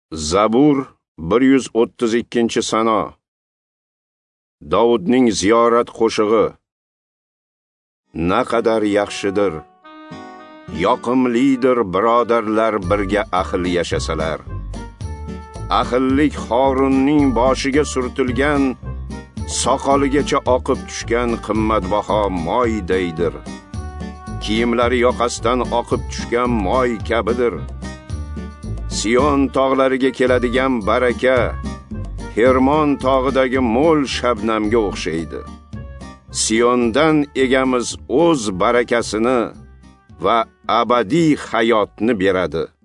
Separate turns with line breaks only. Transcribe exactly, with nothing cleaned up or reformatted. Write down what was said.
Zabur bir yuz o'ttiz ikkinchi sano. Davudning ziyorat qo'shig'i. Naqadar yaxshidir, yoqimlidir birodarlar birga ahil yashasalar. Ahillik Horunning boshiga surtilgan, soqoligacha oqib tushgan qimmatbaho moydaydir. Kiyimlari yoqasidan oqib tushgan moy kabidir. Sion tog'lariga keladigan baraka, Hermon tog'idagi mo'l shabnamga o'xshaydi. Siondan egamiz o'z barakasini va abadiy hayotni beradi.